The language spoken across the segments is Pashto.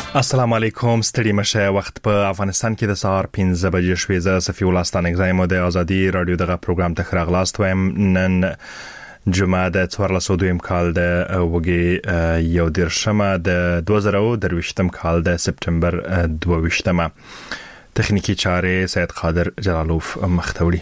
السلام علیکم. ستړي مشه. وخت په افغانستان کې د سهار 15 بجې شوې. زه صفي الله ستانګزایم د ازادي رادیو دغه پروګرام ته خراغلاست وایم. نن جمعه د 1402 کال د وګي یو درشمه د 2023 کال د سپتمبر 22 تخنیکی چاره سید قادر جلالوف مختوری.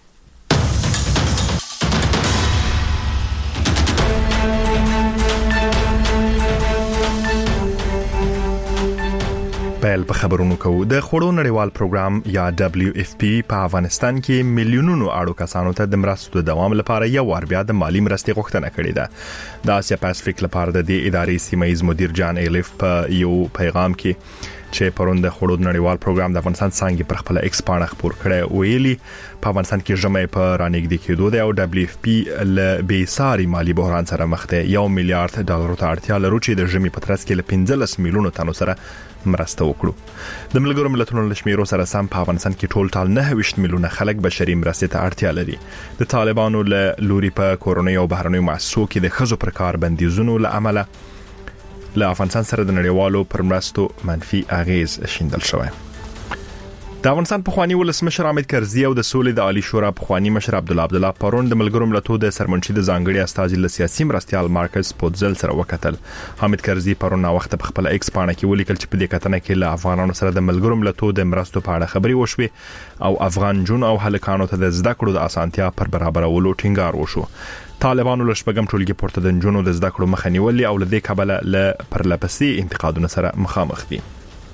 پیل په خبرونو کوو. د خوړو نړیوال پروګرام یا WFP په افغانستان کې میلیونونو اړو کسانو ته د مرستو د دوام لپاره یو وار بیا د مالی مرستې غوښتنه کړې ده. د آسیا پاسفیک لپاره د دې ادارې سیمایي مدیر جان ایلیف په یو پیغام کې چې پروند د خوړو نړیوال پروګرام د افغانستان څنګه پر خپل ایکس پاڼه خبر کړي ویلي په افغانستان کې جمعې په رانګدي کېدو د WFP ل بیساري مالی بحران سره مخ ده. $1 میلیارډ ته اړتیا لري چې د جمعې په ترڅ کې ل 15 میلیونو تنو سره مرسته وکړو. د ملګرو ملتونو له شمیرو سره سم په افغانستان کې ټول 29 میلیونه خلک بشري مرستې ته اړتیا لري. د طالبانو له لوري په کورونی او بهرنیو مؤسسو کې د خزو پر کار بندیزونو له عمله له افغانستان سره د نړیوالو پر مرستو منفي اغیز شیندل شوی. د افغانستان پخوانی ولسمشر حامد کرزي او د سولې د عالی شورا پخوانی مشر عبدالله پرون د ملګرو ملتونو د سرمنشي د ځانګړي استازي له سیاسي مرستيال مارکس پوتزل سره وکتل. حامد کرزي پرون وخت په خپل ایکس پاڼه کې ولیکل چې په دې کتنه کې له افغانانو سره د ملګرو ملتونو د مرستو په اړه خبري وشوي او افغان جون او هلکانو ته د زده کړو د اسانتیا پر برابرولو ټینګار وشو. طالبانو له شپږم ټولګي پورته د جنونو د زده کړو مخه نیولې او له دې کبله له پرلپسې انتقادونو سره مخامخ دي.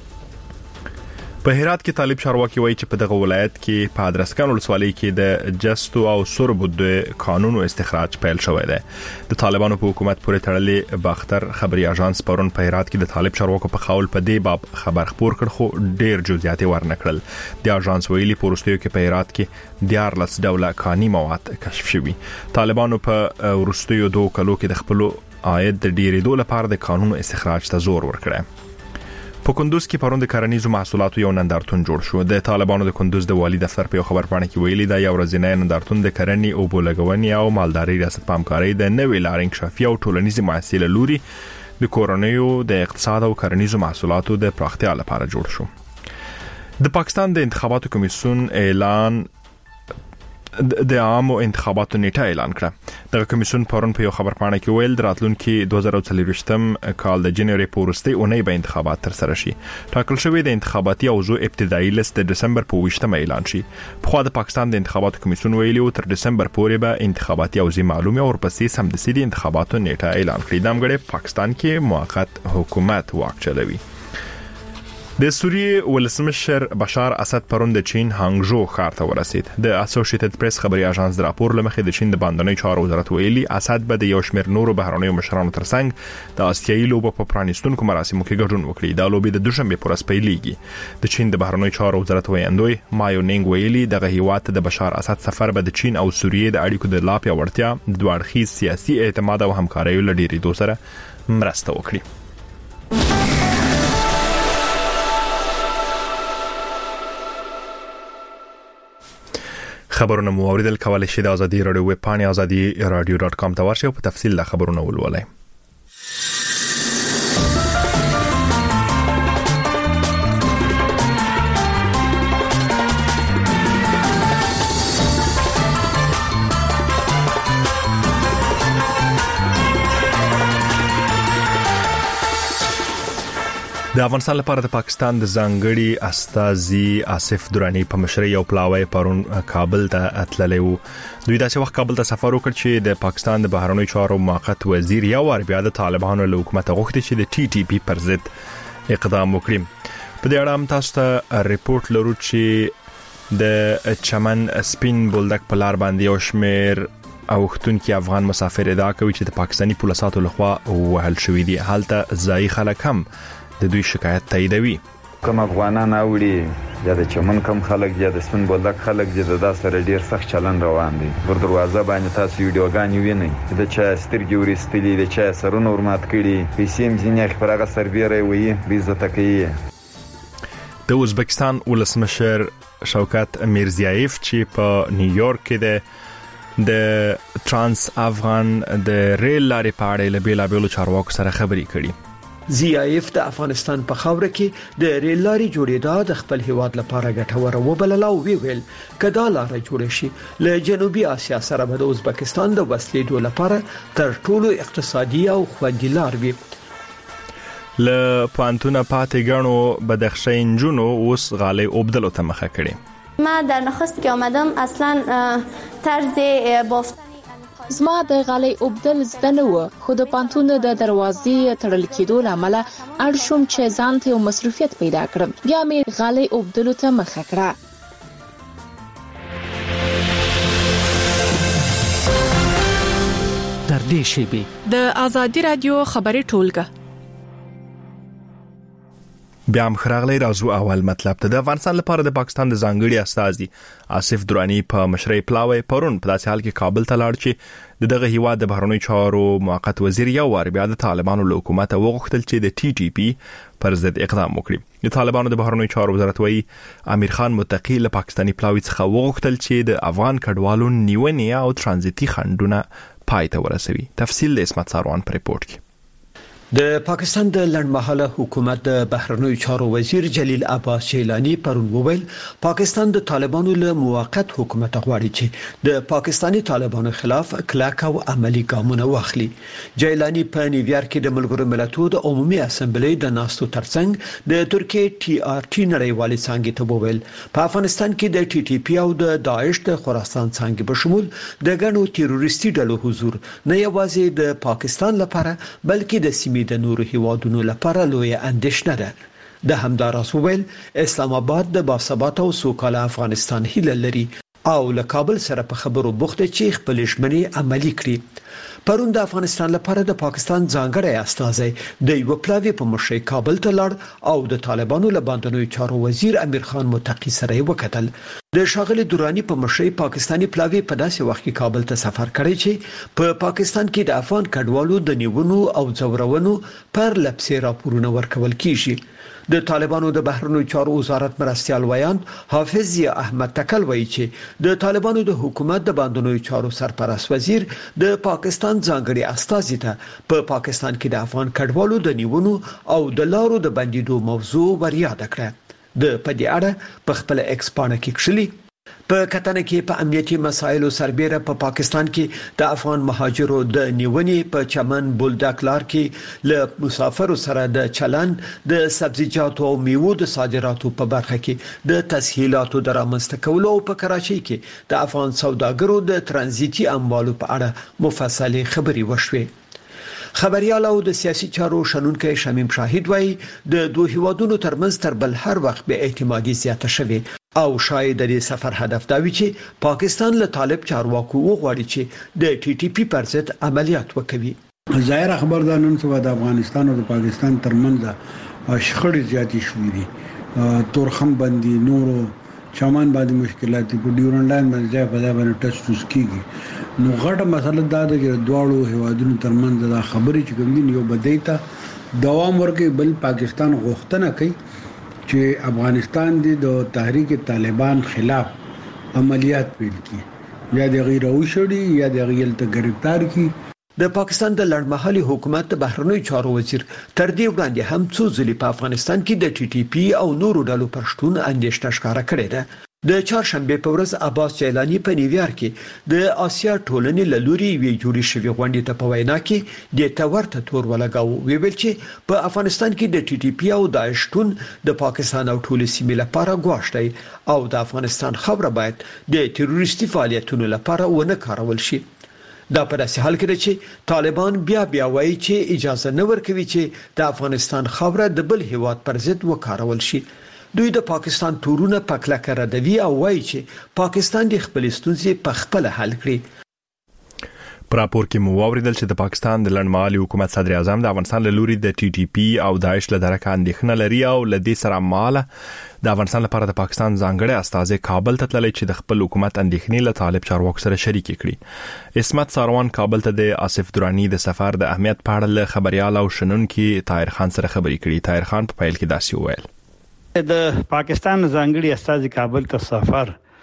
په هرات کې طالب چارواکي وایي چې په دغه ولایت کې په ادرسکان ولسوالۍ کې د جستو او سربو د قانونو استخراج پیل شوی دی. د طالبانو په حکومت پورې تړلې باختر خبري اژانس پرون په هرات کې د طالب چارواکو په خول په دې باب خبر خپور کړ خو ډېر جزئیات ورنکړل. د اژانس ویلي پورستیو کې په هرات کې 14 ډوله کاني مواد کشف شوي. طالبانو په ورستیو 2 کلو کې د خپل عاید د ډیرېدو لپاره د قانونو استخراج ته زور ورکړ. په کندوز کې پروند کارنیزو محصولاتو یو نندارتون جوړ شو. د طالبانو د کندوز د والی دفتر په خبر پاڼه کې ویلي دا یو ورځنی نندارتون د کرنې او بولګونی او مالداري ریاست په همکارۍ د نوې لارنګ شافي او ټولنیزي مؤسسې لوري د کورنیو د اقتصاد او کرنیزو محصولاتو د پراختیا لپاره جوړ شو. د پاکستان د انتخاباتو کمیسیون اعلان د عامو انتخاباتو نیټه اعلان کړه. د کمیسیون پرون په یو خبر پاڼه کې ویل راتلونکي 2023 کال د جنوري په وروستۍ اونۍ به انتخابات تر سره شي. ټاکل شوی د انتخاباتي اوضاع ابتدایي لیست د دسمبر په 20 اعلان شي. په خو د پاکستان د انتخاباتو کمیسیون ویلي تر دسمبر پورې به انتخاباتي اوضاع معلومه او ورپسې سمدستي د انتخاباتو نیټه اعلان کړي. دمګړې پاکستان کې موقت حکومت واک چلوي. د سوریې ولسمشر بشار اسد پرون د چین هانګژو ښار ته ورسید. د اسوسییټډ پریس خبري اژانس د راپور لمخې د چین د باندنۍ چارو وزارت ویلي اسد به د یو شمېر نورو بهرنیو مشرانو ترڅنګ د آسیایي لوبو په پرانیستونکو مراسمو کې ګډون وکړي. دا لوبي د دوشنبه پر ورځ پیلېږي. د چین د بهرنیو چارو وزارت ویاندوی مایو نینګ ویلي دغه هیواد د بشار اسد سفر به د چین او سوریې د اړیکو د لا پیاوړتیا، دوه اړخیز سیاسي اعتماد او همکارۍ لړۍ دوه سره مرسته وکړي. خبرونه مو اوریدل. کولای شئ د ازادي رادیو ویب پاڼې azadi.radio.com ته ورشئ او په تفصیل د خبرونه ولولئ. د افغانستان لپاره د پاکستان د ځانګړي استازي آصف درانی په مشرۍ او پلاوی پرون کابل ته اتللی وو. دوی داسې وخت کابل ته سفر وکړ چې د پاکستان د بهرنیو چارو موقت وزیر یو وار بیا د طالبانو له حکومت غوښتي چې د TTP پر ضد اقدام وکړي. په دې اړه هم تاسو ته ریپورت لرو چې د چمن سپین بولدک په لار باندې یو شمېر اوختونکو افغان مسافر ادعا کوي چې د پاکستاني پولیسو لخوا وهل شوی دي. حالت ځای خلک هم د دوی شکایت تاییدوي. کوم افغانان اوړي یا د چمن کم خلک یا د سپین بولدک خلک چې د سره ډیر سخت چلن روان دي. ور دروازه باندې تاسو ویډیوګان وینئ د چا سترګې ورستلي، د چا سرونه ورمات کړي، پیسې هم ځینې خبره سربېره وي بیزته کوي. د ازبکستان ولسمشر شوکت میرزیایف چې په نیویورک کې د ترانس افغان د ریل لارې په اړه له بیلابېلو چارواکو سره خبرې کړي. ZIF د افغانستان په خاوره کې د ریل لارې جوړېدا د خپل هیواد لپاره ګټوره وبلل او ویل کدا لار جوړ شي له جنوبي اسیا سره به د ازبکستان د وسلې لپاره تر ټولو اقتصادي او خوندي لار وي. له پانتونه پاتې غنو بدخشین جنو اوس غالي اوبدلو ته مخه کړي. ما در نخست که آمدم اصلا طرز بافتن زما د غالۍ اوبدل زده نه و، خو د پانتون د دروازې تړل کېدو لامل اړ شوم چې ځان ته یو مصروفیت پیدا کړم. بیا مې غالۍ اوبدلو ته مخه کړه. در دې شیبې د آزادي رادیو خبري ټولګه بیا هم خراغلی راځو. اول مطلب ته د افغانستان لپاره د پاکستان د ځانګړي استازي آصف درانی په مشرۍ پلاوی پرون په داسې حال کې کابل ته لاړ چې دغه هیواد د بهرنیو چارو موقت وزیر یو وار بیا د طالبانو له حکومت وغوښتل چې د TTP پر ضد اقدام وکړي. د طالبانو د بهرنیو چارو وزارت وایي امیر خان متقی له پاکستاني پلاوی څخه وغوښتل چې د افغان کډوالو نیونې او ترانزیتي خنډونه پای ته ورسوي. تفصیل د اسمت ساروان پر ریپورت کې. د پاکستان د لړمحاله حکومت د بهرنیو چارو وزیر جلیل عباس جیلانی پرون وویل پاکستان د طالبانو له موقت حکومت غواړي چې د پاکستاني طالبانو خلاف کلک او عملی ګامونه واخلي. جیلانی په نیویارک کې د ملګرو ملتونو د عمومي اسمبلی د ناستو ترڅنګ د ترکیه TRT نړیوالې څنګه ته وویل په افغانستان کې د TTP او د داعش د خراسان څنګه بشمول د ګڼو تروریستي ډلو حضور نه یوازې د پاکستان لپاره بلکې د د نورو هیوادونو لپاره لوی اندېښنه ده. د همداراز ویل اسلام آباد د باثباته او سوکاله افغانستان هیله لري او له کابل سره په خبرو بوخته چې خپل ژمنې عملي کړي. پرون د افغانستان لپاره د پاکستان ځانګړی استازی د یو پلاوی په مشرۍ کابل ته لاړ او د طالبانو له باندنوي چارو وزیر امیر خان متقی سره وکتل. د شاغلي دورانی په مشرۍ پاکستاني پلاوی په داسې وخت کې کابل ته سفر کړی چې په پاکستان کې د افغان کډوالو د نیونو او ځورونو پر لپسې راپورونه ورکول کیږي. د طالبانو د بهرنیو چارو وزارت مرستيال ویان حافظ ضیا احمد تکل وایي چې د طالبانو د حکومت د باندنوي چارو سرپرست وزیر د پاکستان ځانګړي استازي ته په پاکستان کې د افغان کډوالو د نیونو او د لارو د بندیدو موضوع ورياد کړه. د پدې اړه په خپل ایکس پاڼه کې کښلي په کتنه کې په امنیتي مسایلو سربېره په پاکستان کې د افغان مهاجرو د نیونې په چمن بولدک لار کې له مسافرو سره د چلن د سبزیجاتو او میوو د صادراتو په برخه کې د تسهیلاتو د رامنځته کولو او په کراچۍ کې د افغان سوداګرو د ترانزیتي اموالو په اړه مفصلي خبري وشوي. خبريال او د سیاسي چارو شنونکي شمیم شاهد وایي د دوه هیوادونو ترمنځ تر بل هر وخت به اعتمادي زیاته شوه او شاید د سفر هدف دا وي چې پاکستان له طالب چارواکو وغواړي چې د TTP پر ضد عملیات وکړي. ظاهر خبر ده نن سبا د افغانستان او د پاکستان ترمنځ شخړې زیاتې شوې دي. تورخم بندي نورو چمن باندې مشکلات په ډیورنډ لاین باندې ځای په ځای باندې ټچ کیږي. نو غټه مسله دا ده چې دواړو هیوادونو ترمنځ دا خبرې چې کوم دي یو بدایته دوام ورکړي بل پاکستان غوښتنه کوي چې افغانستان د تحریک طالبان خلاف عملیات پیل کړي یا د غیر اوشړي یا د غیل ته گرفتار کړي. د پاکستان د لړمحلي حکومت د بهرنیو چارو وزیر تر دې وړاندې هم څو ځلې په افغانستان کې د TTP او نورو ډلو پر شتون اندېښنه ښکاره کړې ده. د چهارشنبه په ورځ عباس جیلانی په نیویارک کې د آسیا ټولنې له لوري وی جوړې شوې غونډې ته په وینا کې د تورته تور ولګاو ویل چې په افغانستان کې د TTP او داعش شتون د پاکستان او ټول سیمې لپاره ګواښ دی او د افغانستان خبره باید د تروریستي فعالیتونو لپاره ونه کارول شي. دا په داسې حال کې چې طالبان بیا وایي چې اجازه نه ورکوي چې د افغانستان خبره د بل هیواد پر ضد وکارول شي. دوی د پاکستان تورونه په کلکه ردوي او وایي چې پاکستان د خپل ستونزې په خپل حل کړي. په راپور کې مو واوریدل چې د پاکستان د لړمحالي حکومت صدر اعظم د افغانستان له لوري د TTP او داعش له درکه اندېښنه لري او له دې سره مال د افغانستان لپاره د پاکستان ځانګړي استازي کابل ته تللی چې د خپل حکومت اندېښنې له طالب چارواکو سره شریک کړي. اسمت ساروان کابل ته د آصف درانی د سفر د اهمیت په اړه له خبريال او شنونکي طاهر خان سره خبرې کړي. طاهر خان په پیل کې داسې وویل د پاکستان ځانګړي استازي کابل ته سفر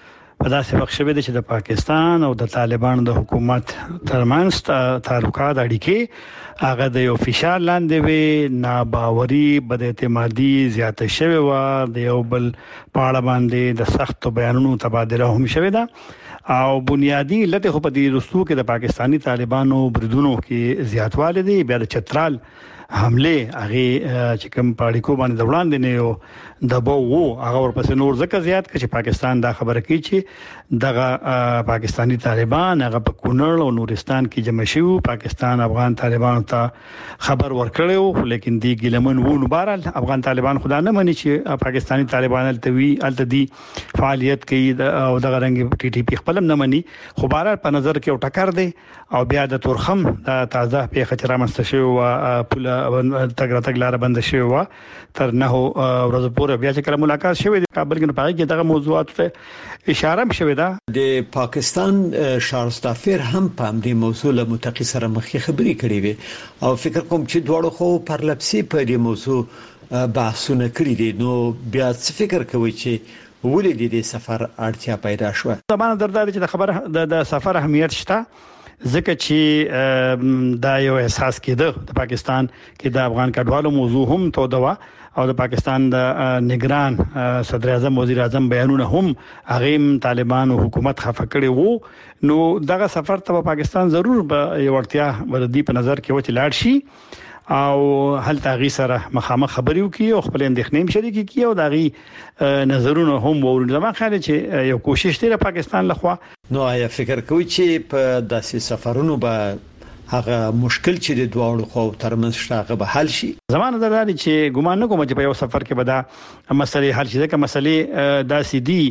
په داسې وخت شوه چې د پاکستان او د طالبانو د حکومت ترمنځ تعلقات اړیکې هغه د یو فشار لاندې وي، ناباوري، بد اعتمادي زیاته شوه و، د یو بل پاړه باندې د سخت بیانونو تبادله هم شوه ده او بنیادی علت خو په دې رسو کې د پاکستانی طالبانو بریدونو کې زیاتوالی دی. بیا د چترال حمله هغه چې کوم پاړیکو باندې وړاندې نه یو د بو هغه ورپسې نور ځکه زیات کړي چې پاکستان دا خبره کوي چې دغه پاکستانی طالبان هغه په کونړ او نورستان کې جمع شوي، پاکستان افغان طالبانو ته خبر ورکړیو، لیکن دی ګلمن وونو بهرحال افغان طالبان خدا نه مني چې پاکستانی طالبان الته دی فعالیت کوي او دغه رنګ ټي ټي پی خپل نه مني، خو بهرحال په نظر کې یو ټکر دی او بیا د تورخم د تازه پیښه چې رامنځته شوی او پوله تګ لار بند شوی و تر نه ورځې پورې بیا چې کله ملاقات شوی د کابل کې په کې دغه موضوعات ته اشاره شوی ده. د پاکستان شارستافر هم په دې موضوع له متقی سره مخې خبرې کړې وي او فکر کوم چې دواړو خو پرلپسي په دې موضوع بحثونه کړی دي. نو بیا څه فکر کوي چې ولې د سفر اړتیا پیدا شوه؟ زمانه دردار چې د خبره د سفر اهمیت شته ځکه چې دا یو احساس کېده د پاکستان کې د افغان کډوالو موضوع هم توده او د پاکستان د نگران صدر اعظم وزیر اعظم بیانونه هم هغه طالبان او حکومت خفه کړي وو. نو دغه سفر ته پاکستان ضرور به یو ورتیا ولدي په نظر کې و چې لاړ شي او هل تاغي سره مخامخ خبرې وکي او خپل اندېښنې شریک کړي او دغه نظرونه هم ورونه. زما خیال چې یو کوشش دی د پاکستان لخوا. نو آیا فکر کوي چې په داسې سفرونو به هغه مشکل چې د دوه خو ترمنځ شته به حل شي؟ زمانه درته چې ګومان نه کوم چې په یو سفر کې به دا مسلې حل شي، ځکه مسلې داسې دي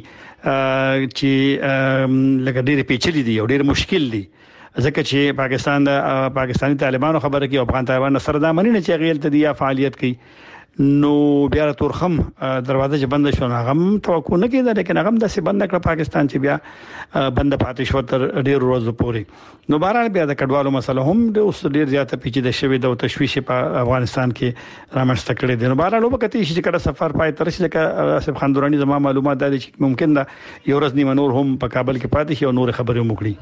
چې لکه ډېر پیچلې دي او ډېر مشکل دي، ځکه چې پاکستان د پاکستانی طالبانو خبره کوي او افغان طالبان سره دا مننه چې غیل ته دی فعالیت کوي. نو بیا تورخم دروازه چې بند شو هغه توقع نه کېده، لیکن هغه د څه بند کړ پاکستان چې بیا بند پاتې شو تر ډېر ورځې پورې. نو بهرحال بیا د کډوالو مسله هم د اوس ډېر زیاته پیچیده شوې د تشویش په افغانستان کې رامنځته کړي دي. نو بهرحال وبکته چې کله سفر پای تر شي چې اسف خان دورانی زما معلومات دي چې ممکن ده یو ورځ نیمه نور هم په کابل کې پاتې شي او نور خبرې وکړي.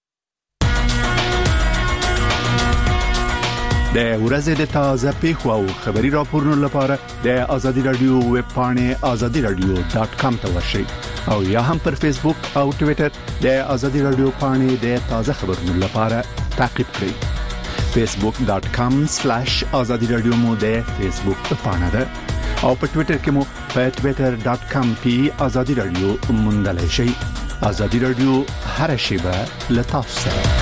د ورځې د تازه پیښو او خبري راپورونو لپاره د ازادي رادیو ویب پاڼه azadiradio.com ته ورشئ او یا هم پر فیسبوک او ټوئیټر د ازادي رادیو پاڼه د تازه خبرونو لپاره تعقیب کړئ. facebook.com/azadiradio مو د فیسبوک پاڼه ده او په ټوئیټر کې مو په twitter.com/azadiradio موندلای شئ. ازادي رادیو هر شیبه لتاسو سره.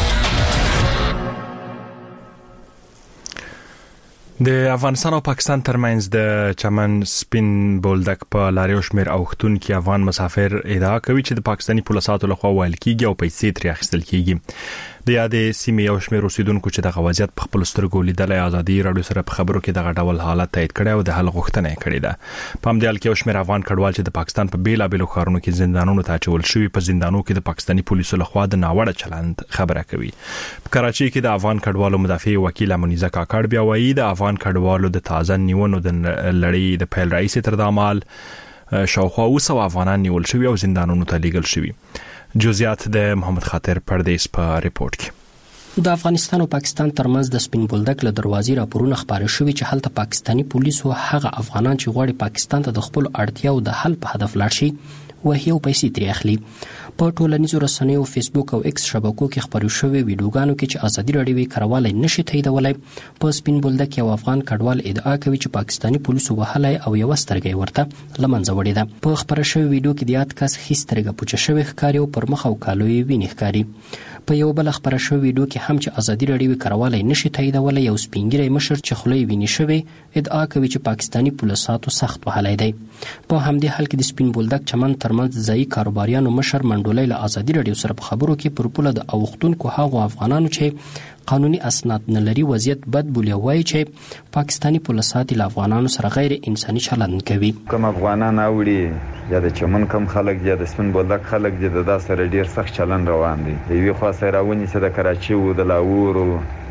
د افغانستان او پاکستان ترمنځ د چمن سپین بولدک په لاریو شمیر اوختون کې افغان مسافر ادعا کوي چې د پاکستانی پولیسو لخوا ویل کیږي او پیسې ترې اخیستل کیږي. د یادې سیمې یو شمیر اوسیدونکو چې د غوازیت په خپل سترګو لیدلې ازادي رادیو سره په خبرو کې دغه ډول حالت تایید کړي او د حل غوښتنه کړې ده. په همدې حال کې یو شمیر افغان کډوال چې د پاکستان په بیلابېلو ښارونو کې زندانونو ته اچول شوي په زندانونو کې د پاکستانی پولیسو لخوا د ناوړه چلند خبره کوي. په کراچي کې د افغان کډوالو مدافع وکیل منیزه کاکړ بیا وایي د افغان کډوالو د تازه نیونو د لړۍ د پیل رئیس تر دامال شاوخوا 200 افغانان نیول شوي او زندانونو ته لیږل شوي. جزئیات د محمد خاطر پردیس په ریپورت کې. د افغانستان او پاکستان ترمنځ د سپین بولدک له دروازې راپورونه خبره شوې چې هلته پاکستانی پولیسو هغه افغانان چې غواړي پاکستان ته د خپل اړتیاو د حل په هدف لاړ شي وهي او پیسې ترې اخلي. په ټولنیزو رسنیو فیسبوک او ایکس شبکو کې خبرو شوې ویډیوګانو کې چې ازادي رادیو کاروالۍ نشي تاییدولای. په سپین بولدک یو افغان کډوال ادعا کوي چې پاکستانی پولیسو وهلای او یو سترګې ورته لمنځه وړي ده. په خبره شوې ویډیو کې د یاد کس هیڅ سترګه پوچه شوې ښکاري او پر مخ او کالوي ویني ښکاري. په یو بل خبره شوې ویډیو کې هم چې ازادي رادیو کاروالۍ نشي تاییدولای یو سپینګری مشر چې خولې ویني شوې ادعا کوي چې پاکستانی پولیسو سخت وهلای دی. په همدې حال کې د سپین بولدک چمن ترمنځ ځای کاروباریانو مشر منډولای له ازادي رادیو سره په خبرو کې پر پوله د اوختونکو هغو افغانانو چې قانوني اسناد نه لري وضعیت بد بولی وایي چې پاکستانی پولیسو د افغانانو سره غیر انساني چلند کوي. کوم افغانان اوړي یا د چمن کم خلک یا د سپین بولدک خلک د سره ډیر سخت چلند روان دي. د یوې خوا سره راونی چې د کراچي او د لاهور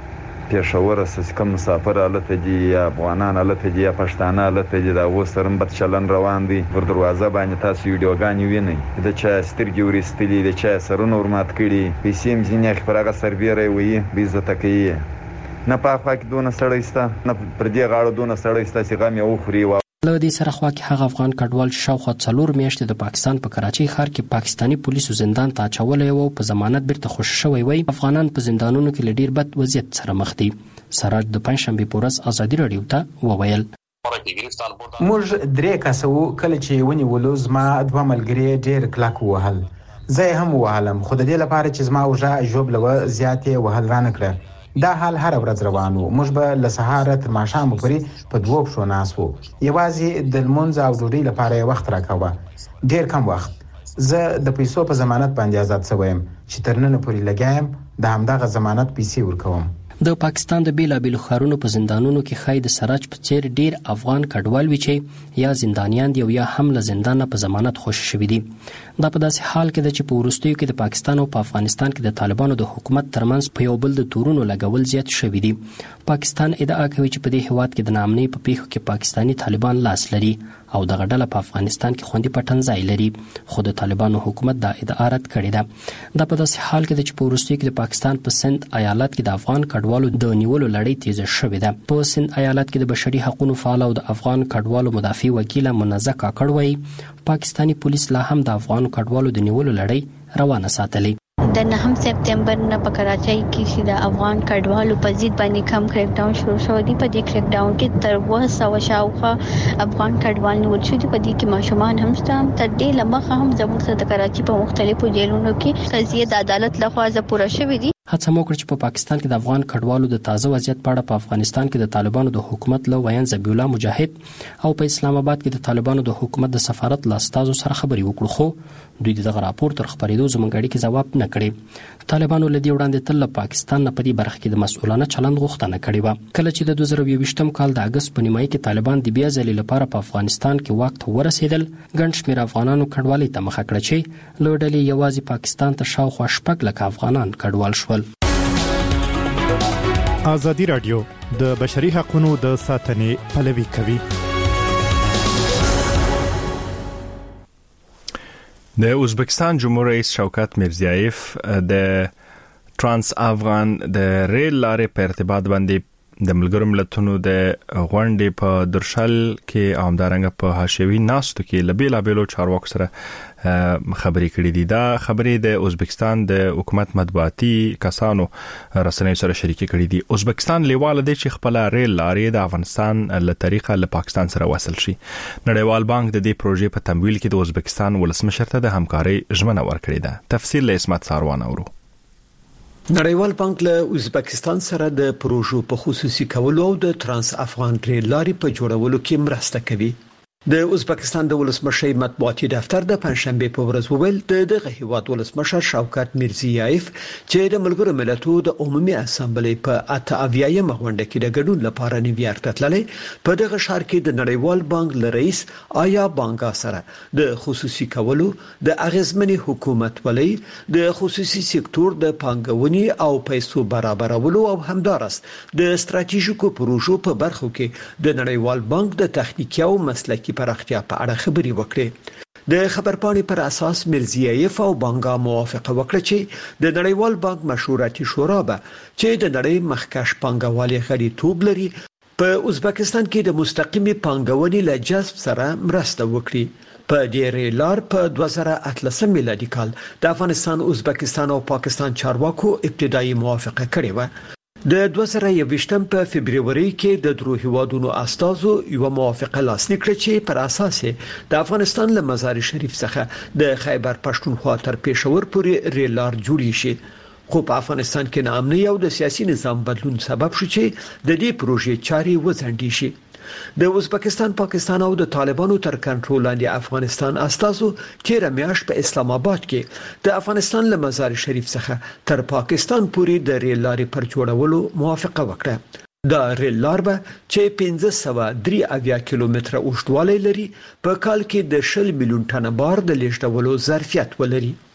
پېښور کوم مسافر الته دي یا افغانان الته دي یا پښتانه الته دي دا اوس سره بد چلن روان دي پر دروازه باندې تاسو ویډیوګانې وینئ د چا سترګې ورستلي د چا سرونه ورمات کړي پیسې مزینه خبره سربېره وي بیزته کوي نه پاخه کې دونه سړیسته نه پر دې غاړه دونه سړیسته چې غم یو خوري له دې سره خو کې هغه افغان کډوال شاوخوا 4 میاشتې د پاکستان په کراچۍ ښار کې پاکستانی پولیسو زندان ته اچولې وو په ضمانت بیرته خوشی شوی وي افغانان په زندانونو کې لډیر بد وضعیت سره مخ دي سراج د پنځشنبه پورس ازادي رادیو ته وویل موږ درې کسو کله چې ونی ولوز ما دوه ملګری ډیر کلک وهل زه هم وهلم خو د دې لپاره چې زما اوجه جوب لو زیاتې وهل رانه کړ دا حال هر ورځ روانو موږ به له سهار تر ماښام پورې په دوه شو ناسو یوازې د لمونځ او ډوډۍ لپاره وخت راکاوه ډیر کم وخت زه د پیسو په ضمانت باندې آزاد شوم چې تر نن پورې لګایم د همدغه ضمانت پیسې ورکوم د پاکستان د بیلابیلو ښارونو په زندانونو کې خای د سراج په څیر ډیر افغان کډوال وی چې یا زندانیان دي او یا هم له زندان په ضمانت خوشی شوی دي دا په داسې حال کې د چې په ورستیو کې د پاکستان او په افغانستان کې د طالبانو د حکومت ترمنځ په یو بل د تورونو لګول زیات شوی دي پاکستان ادعا کوي چې په دې هیواد کې د نامنۍ په پیښو کې پاکستانی طالبان لاس لري او د غډله په افغانستان کې خوندي پټنځای لري خو د طالبانو حکومت دا ادعا رد کړې ده دا په داسې حال کې د چې په ورستیو کې د پاکستان په سند ایالت کې د افغان کډوالو د نیولو لړۍ تیزه شوې ده په سند ایالت کې د بشري حقوقو فعال او د افغان کډوالو مدافع وکیل منزه کاکړ وایي پاکستانی پولیس لا هم د افغان کډوالو د نیولو لړۍ روانه ساتلې د 9 سپتمبر نه په کراچۍ کې چې د افغان کډوالو په ضد باندې کم کریک ډاون شروع شو دی په دې کریک ډاون کې تر 200 شاوخوا افغان کډوال نیول شو دي په دې کې ماشومان هم شته تر دې لمخه هم زموږ سره د کراچۍ په مختلفو جیلونو کې قضیه د عدالت لخوا پوره شوې دي هڅه مو کړې چې په پاکستان کې د افغان کډوالو د تازه وضعیت په اړه په افغانستان کې د طالبانو د حکومت له ویان ذبیح الله مجاهد او په اسلام آباد کې د طالبانو د حکومت د سفارت لاستازو سره خبري وکړو خو دوی دغه راپور تر خبرېدو زموږ اړیکې ځواب نه کړي طالبانو له دې وړاندې تل پاکستان نه په دې برخه کې د مسؤلانه چلند غوښتنه کړې و کله چې د 2022م کال د اگست په نیمایي کې طالبان د بیا ځلې لپاره په افغانستان کې واک ته ورسېدل ګڼ شمېر افغانانو کډوالۍ ته مخه کړه چې له ډلې یوازې پاکستان ته شاوخوا 6 لک افغانان کډوال شول ازادي رادیو د بشري حقوقو د ساتنې پلوي کوي د ازبکستان جمهور رئیس شوکت میرزیایف د ترانس افغان د ریل لارې په ارتباط باندې د ملګرو ملتونو د غونډې په درشل کې همدارنګه په حاشیوي ناستو کې لبیلابلو چارواکو سره خبرې کړې دي دا خبرې د ازبکستان د حکومت مطبوعاتي کسانو رسنیو سره شریکې کړې دي ازبکستان لیواله دي چې خپل ریل لارې د افغانستان له طریقه له پاکستان سره وصل شي نړیوال بانک د دې پروژې په تمویل کې د ازبکستان ولسمشر ته د همکارۍ ژمنه ورکړې ده تفصیل له اسمت ساروان اورو نړیوال بانک له ازبکستان سره د پروژو په خصوصي کولو او د ترانس افغان ریل لارې په جوړولو کې مرسته کوي د ازبکستان د ولسمشر مطبوعاتي دفتر د پنځشنبه په ورځ وویل دغه هیواد ولسمشر شوکت میرزیایف چې د ملګرو ملتونو د عمومي اسامبلې په 88م غونډه کې د ګډون لپاره نیویارک ته تللی په دغه ښار کې د نړیوال بانک لرئیس آیا بانګا سره د خصوصي کولو د اغیزمنې حکومت ولې د خصوصي سکتور د پانګونې او پیسو برابرولو او همدارس د ستراتیژیکو پروژو په برخو کې د نړیوال بانک د تخنیکی او مسلکي پراختیا په اړه خبري وکړي د خبرپاڼې پر اساس میرزیایف او بانګا موافقه وکړه چې د نړیوال بانک مشورتي شورا به چې د نړۍ مخکښ پانګوالي غړیتوب لري په ازبکستان کې د مستقیمي پانګونې له جذب سره مرسته وکړي په دې ریلار په 2018 میلادي کال د افغانستان ازبکستان او پاکستان چارواکو ابتدایي موافقه کړې و د 2021م په فبرवरी کې د درو هیوادونو استازو یو موافقه لاسلیک کړه چې پر اساس د افغانستان له مزار شریف څخه د خیبر پښتونخوا تر پېښور پورې ریلار جوړی شي خو په افغانستان کې ناامنۍ او د سیاسي نظام بدلون سبب شو چې د دې پروژې چاري وځنډي شي د ازبکستان پاکستان او د طالبانو تر کنټرول لاندې افغانستان استازو تیر میاشت په اسلام آباد کې د افغانستان له مزار شریف څخه تر پاکستان پورې د ریل لارې پر جوړولو موافقه وکړه دا ریل لار به چې 1583 کیلومتره اوږدوالی لري په کال کې د 10 میلیون ټن بار د لیږدولو ظرفیت ولري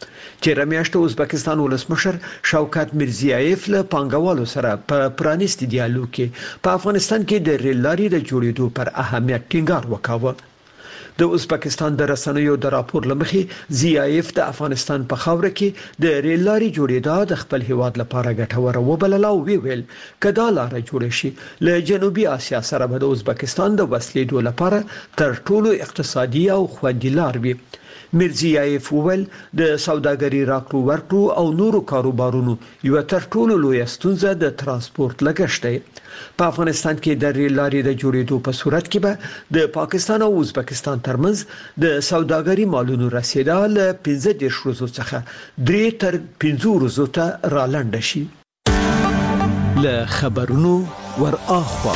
تیر میاشت ازبکستان ولسمشر شوکت میرزیایف له پانګوالو سره په پرانیستي ډیالوګ کې په افغانستان کې د ریل لارې د جوړېدو پر اهمیت ټینګار وکاوه. د ازبکستان د رسنیو د راپور لمخې زیایف د افغانستان په خاوره کې د ریل لارې جوړېدا د خپل هیواد لپاره ګټوره وبلله او ویل کدا لار جوړ شي له جنوبي اسیا سره به د ازبکستان د وسلې لپاره تر ټولو اقتصادي او خوندي لار وي. میرزیایف وویل د سوداګرۍ راکړو ورکړو او نورو کاروبارونو یو تر ټولو لوی ستونزه د ترانسپورت لګښت دی. په افغانستان کې د ریل لارې د جوړېدو په صورت کې به د پاکستان او ازبکستان ترمنځ د سوداګرۍ مالونو رسیدا له 15 ورځو څخه 3 تر 15 ورځو ته رالنډ شي. له خبرونو ور اخوا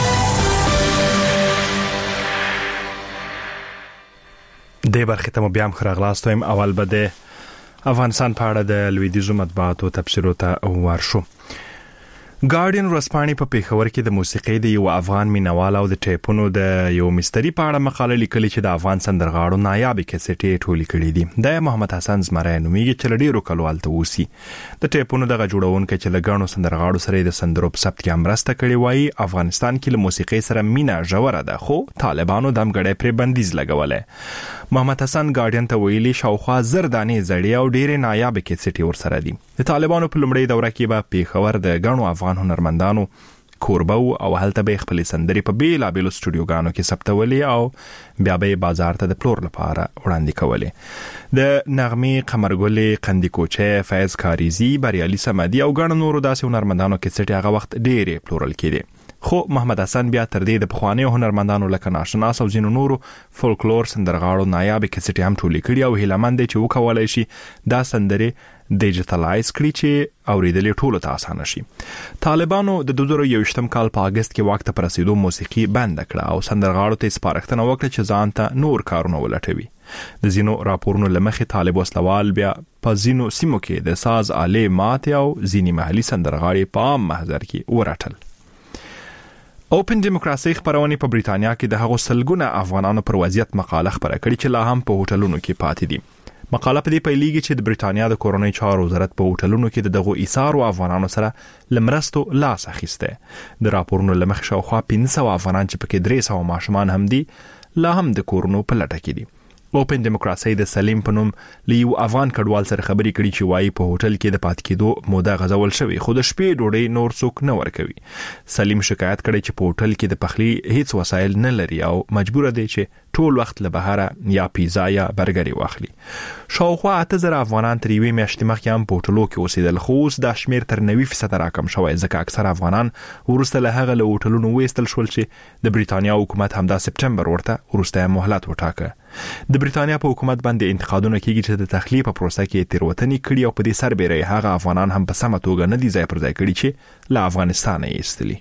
د برخه ته بیا هم خراغلاستویم. اول به د افغانستان په اړه د لویدیزو مطبوعاتو تبصرو ته ورشو. ګارډین ورځپاڼې په پیښور کې د موسیقۍ د یو افغان مینوال او د ټیپونو د یو مستری په اړه مقاله لیکلې چې د افغان سندرغاړو نایابه کیسټې ټولې کړې دي. د محمد حسن زمری نومیږي چې لډیرو کلوالته وسی د ټیپونو د جوړونکو چې لګانو سندرغاړو سره د سندرو په ثبت کې امرسته کړې وایي افغانستان کې له موسیقۍ سره مینا ژوره ده خو طالبانو دم غړې پر بندیز لګولې. محمد حسن ګارډین ته ویلي شاوخوا زردانې زړې او ډېرې نایابه کیسټې ورسره دي. د طالبانو په لومړۍ دوره کې به پیښور د غنو افغان هنرمندانو کوربو او هلته به خپل سندري په بیلابیلو سټوډیوګانو کې ثبتولې او بیا به بازار ته د پلور لپاره وړاندې کولې. د نغمې قمرګل قندی کوچه فیض کاریزی بریالي سمدي او غن نورو داسې هنرمندانو کې سټي هغه وخت ډېرې پلورل کېدي. خو محمد حسن بیا تر دې د بخوانیو هنرمندانو لکه ناشناس او زینو نورو فولکلور سندرغاړو نایابه کیسټي هم ټولې کړي او هیلمند چې وکولای شي دا سندري ډیجیټلایز کړي چې اوریدل ټولو ته اسانه شي. طالبانو د 2021 کال په اگست کې وخت پر رسیدو موسیقي بند کړه او سندرغاړو ته سپارښتنه وکړه چې ځان ته نور کارونه ولټوي. د زینو راپورونو لمخې طالب وسلوال بیا په زینو سیمو کې د ساز آله مات او زینی محلي سندرغاړي په عام محضر کې ورټل. اوپن ډیموکراسي خبرونه په بریتانیا کې د هغو سلګونه افغانانو پر وضعیت مقاله خبره کړې چې لا هم په هوټلونو کې پاتې دي. مقاله په دې پیلېږي چې د بریتانیا د کورونی چارو وزارت په هوټلونو کې دغه ایثار او افغانانو سره لمرستو لاس اخیسته. د راپورونو لمخ شاوخوا 500 افغانان چې پکې 300 ماشومان هم دي لا هم د کورونو په لټه کې دي. اوپن ډیموکراسي د سلیم پنوم لیو افغان کډوال سره خبري کړي چې وايي په هوټل کې د پات کېدو موده غزول شوی خو د شپې ډوډۍ نور څوک نه ورکوي. سلیم شکایت کړي چې په هوټل کې د پخلي هیڅ وسایل نه لري او مجبور دي چې ټول وخت له بهره یا پیزا یا برګر واخلي. شاوخوا 8000 افغانان تر یوې میاشتې مخکې هم په هوټلو کې اوسېدل خو اوس دا شمیر تر 90% راکم شوی ځکه اکثر افغانان ورسته له هغه له هوټلونو وېستل شول چې د بریتانیا حکومت همدا سپټمبر ورته ورسته مهلت وټاکه. د بریتانیا په حکومت باندې انتقادونه کیږي چې د تخلیه په پروسه کې تیروتنې کړي او په دې سربېره هغه افغانان هم په سمه توګه نه دي ځای پر ځای کړي چې له افغانستان یې ایستلي.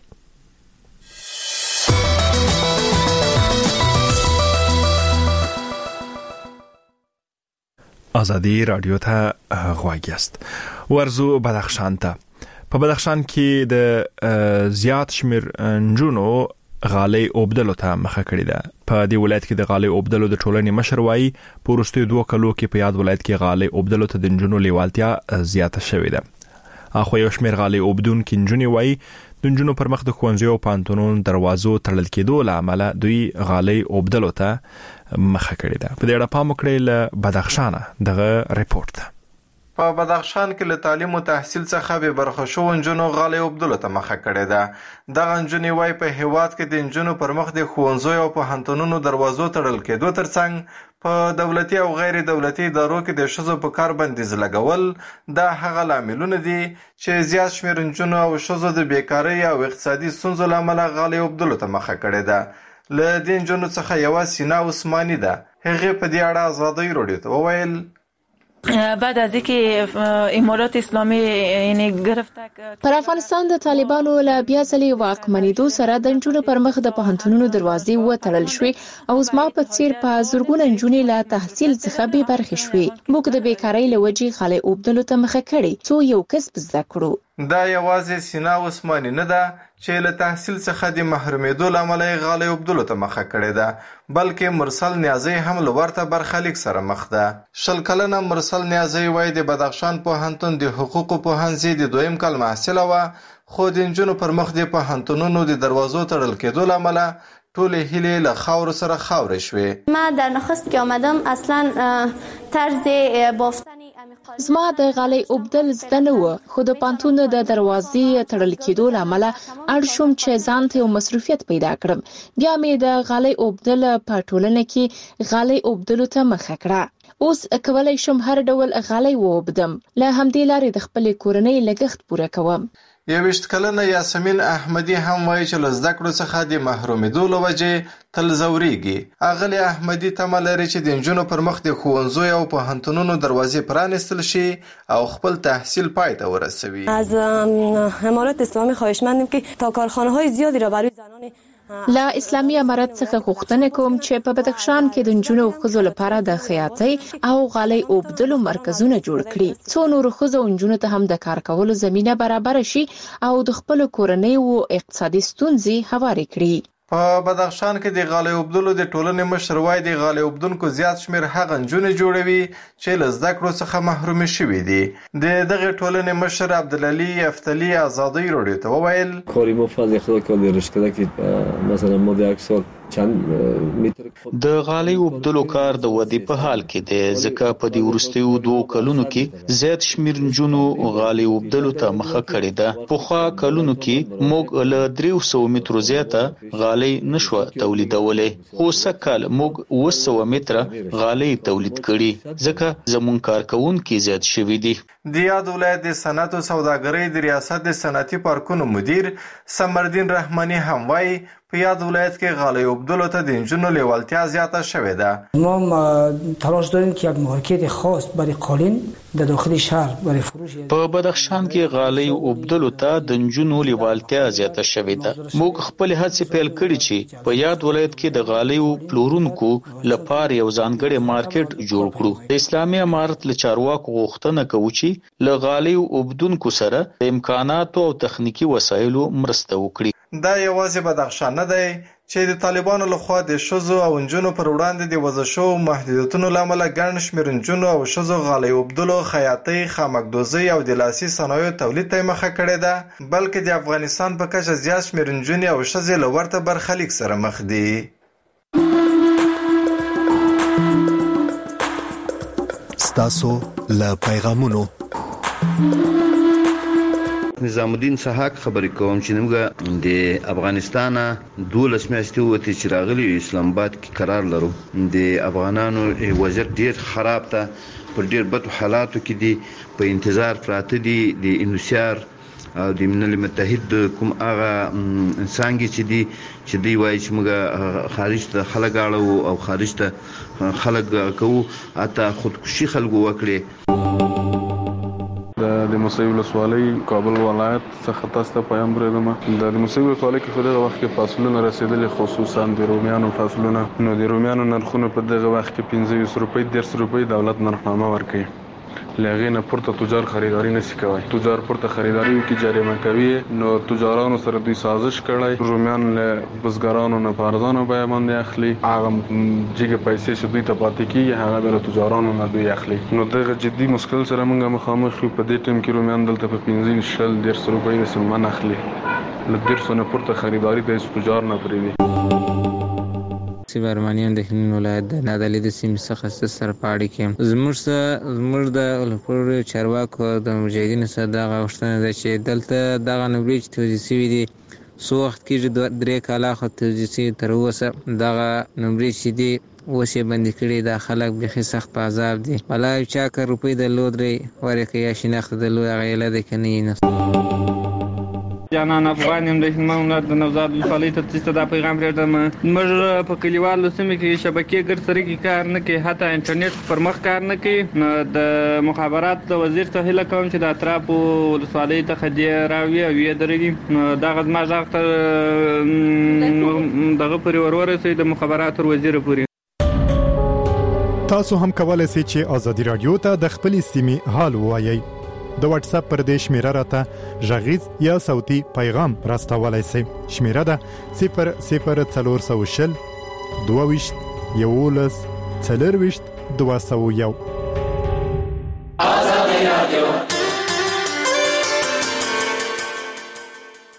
آزادی رادیو ته غواړی است. ورزو بدخشان ته په بدخشان کې د زیات شمیر نجونو غالي اوبدلو ته مخه کړې ده. په دې ولایت کې د غالي اوبدلو د ټولنې مشر وایي په وروستیو 2 کلو کې په یاد ولایت کې غالي اوبدلو ته د نجونو لیوالتیا زیاته شوې ده. اخو یو شمیر غالي اوبدون کې نجونې وایي د نجونو پر مخ د ښوونځیو او پانتونونو دروازو تړل کېدو له امله دوی غالي اوبدلو ته مخه کړې ده. په دې اړه پام وکړئ له بدخشان دغه ریپورت. په بدخشان کې له تعلیم او تحصیل څخه به برخه شو نجونو غالي اوبدلو ته مخه کړې ده. دغه نجونې وایي په هیواد کې د نجونو پر مخ د ښوونځیو او پوهنتونونو دروازو تړل کېدو ترڅنګ په دولتي او غیر دولتي ادارو کې د ښځو په کار بندیز لګول دا هغه لاملونه دي چې زیات شمېر نجونو او ښځو د بیکارۍ او اقتصادي ستونزو له امله غالي اوبدلو ته مخه کړې ده. له دې نجونو څخه یوه سینا عثماني ده. هغې په دې اړه ازادۍ راډیو ته وویل بعد از اینکه امارات اسلامی یعنی گرفته پر افغانستان د طالبانو له بیا ځلې واکمنېدو سره د نجونو پر مخ د پوهنتونونو دروازې وتړل شوې او زما په څیر په زرګونه نجونې له تحصیل څخه بې برخې شوې. موږ د بیکارۍ له وجې غالي اوبدلو ته مخه کړې څو یو کسب زده کړو. دا یوازې سینا عثماني نه ده چې له تحصیل څخه د محرومېدو له امله یې غالۍ اوبدلو ته مخه کړې ده، بلکې مرسل نیازی هم له ورته برخلیک سره مخ ده. 20 کلنه مرسل نیازی وایي د بدخشان پوهنتون د حقوقو پوهنځي د 2م کال محصله وه، خو د نجونو پر مخ د پوهنتونونو د دروازو تړل کېدو له امله ټولې هیلې له خاورو سره خاورې شوې. ما در نخست که آمدم اصلا طرز بافتن زما د غالۍ اوبدل زده نه و، خو د پانتون د دروازې تړل کېدو له امله اړ شوم چې ځان ته یو مصروفیت پیدا کړم. بیا مې د غالۍ اوبدل په ټولنه کې غالۍ اوبدلو ته مخه کړه. اوس کولای شم هر ډول غالۍ ووبدم، له همدې لارې د خپلې کورنۍ لګښت پوره کوم. 21 کلنه یاسمین احمدی هم وایي چې له زده کړو څخه د محرومېدو له وجې تل ځورېږي. اغلې احمدی تمه لري چې د نجونو پر مخ د ښوونځیو او پوهنتونونو دروازې پرانیستل شي او خپل تحصیل پای ته ورسوي. از امارات اسلامی خواهشمندیم که تا کارخانه‌های زیادی را برای زنان له اسلامي امارت څخه غوښتنه کوم چې په بدخشان کې د نجونو او ښځو لپاره د خیاطۍ او غالۍ اوبدلو مرکزونه جوړ کړي، څو نور ښځو او نجونو ته هم د کار کولو زمینه برابر شي او د خپل کورنۍ او اقتصادي ستونزې هوارې کړي. په بدخشان کې د غالۍ اوبدلو د ټولنې مشر وایي د غالۍ اوبدونکو زیات شمېر هغه نجونې جوړوي چې له زده کړو څخه محرومې شوي دي. د دغې ټولنې مشر عبدالعلي افتلي ازادۍ راډیو ته وویل کاری ما فضل خدا کار شده که مثلا ما د یک سال د غالۍ اوبدلو کار د ودې په حال کې دی، ځکه په دې وروستیو 2 کلونو کې زیات شمېر نجونو غالۍ اوبدلو ته مخه کړې ده. پخوا کلونو کې موږ له 300 مترو زیاته غالۍ نشو تولیدولای، خو سکهال موږ 200 متره غالۍ تولید کړي، ځکه زمون کارکونکو زیات شوي دي. د یاد ولایت د صنعت او سوداګرۍ د ریاست د صنعتي پارکونو مدیر سمردین رحمانی هم وایي په یاد ولایت کې غالۍ اوبدلو ته د نجونو لیوالتیا زیاته شوې ده. ما تلاش داریم که یک مارکت خاص برای قالین در داخل شهر برای فروش. په بدخشان کې غالۍ اوبدلو ته د نجونو لیوالتیا زیاته شوې ده. موږ خپل هڅې پیل کړې چې په یاد ولایت کې د غالۍ پلورونکو لپاره یو ځانګړی مارکیټ جوړ کړو. د اسلامي امارت له چارواکو غوښتنه کوو چې له غالۍ اوبدونکو سره د امکاناتو او تخنیکی وسایلو مرسته وکړي. دا یوازې بدخشان نه دی چې د طالبانو لخوا د ښځو او نجونو پر وړاندې د وضع شوو محدودیتونو له امله ګڼ شمېر نجونو او ښځو غالۍ اوبدلو، خیاطۍ، خامکدوزۍ او د لاسي صنایعو تولید ته مخه کړې ده، بلکې د افغانستان په کچه زیات شمېر نجونې او ښځې له ورته برخلیک سره مخ دي. ستاسو له پیغامونو نظام الدین صحاک خبرې کوم چې موږ د افغانستان 12 میاشتې وته چې راغلي اسلام آباد کې قرار لرو. د افغانانو وضعیت ډیر خراب ده، په ډیر بد حالاتو کې دي، په انتظار پراته دي د انوسیار او د ملل متحد کوم هغه څنګه چې دی وایي چې موږ خارج ته خلک اړو او خارج ته خلک کوو، اته خودکشي خلکو وکړي. د موسوي ولسوالۍ کابل ولایت څخه تاسو ته پیغام بریدم. د موسوي ولسوالۍ کې په دغه وخت کې فاصلونه رسیدلي، خصوصا د رومیانو فاصلونه. نو د رومیانو نرخونه په دغه وخت کې 25 روپۍ 10 روپۍ دولت نرخنامه ورکوي. لغې نه پورته تجار خریداري نشي کوي. تجار پورته خریداري وکړي جریمه کوي. نو تجارانو سره دوی سازش کړی، رومیان له بزګرانو نه په ارزانه بیه باندې اخلي، هغه جګه پیسې چې دوی ته پاتې کیږي هغه د تجارانو نه دوی اخلي. نو دغه جدي مشکل سره موږ مخامخ یو. په دې ټیم کې رومیان دلته په 15 روپۍ د سیمن اخلي، له 150 نه پورته خریداري د تجار نه پریږدي. برمانیان د هند ولایت د نادعلي د سیمې څخه سرپاړي کې زموږ د لپاره چارواکو د مجاهدینو سره دغه غوښتنه ده چې دلته دغه نوبریج توزیع شوي دي. څو وخت کېږي 3 کاله خو توزیع شوي، تر اوسه دغه نوبریج چې دي اوس یې بندي کړي. دا خلک بیخي سخت په عذاب دي. ولا یو چا که روپۍ درلود ورکړي یا شناخت درلود هغه یې لده که نه یې جانان افغان یم د هلمند د نوزاد ولسوالۍ ته دا پیغام پرېږدم. موږ په کلیوالو سیمو کې شبکې ګډ سرکې کار نه کوي، حتی انټرنیټ پر مخ کار نه کوي. نو د مخابرات د وزیر ته هیله کوم چې د اطرافو ولسوالۍ څخه دې راوي او یې درېږي. نو دغه زما غږ ته دغه پورې ورورسوي، د مخابراتو وزیر پورې. تاسو هم کولای شئ چې ازادي رادیو ته د خپلې سیمې حال ووایئ. د واتس اپ پر دې شمیره راته غږیز یا صوتي پیغام راستولای شئ. شمیره ده 00420 22 14 201.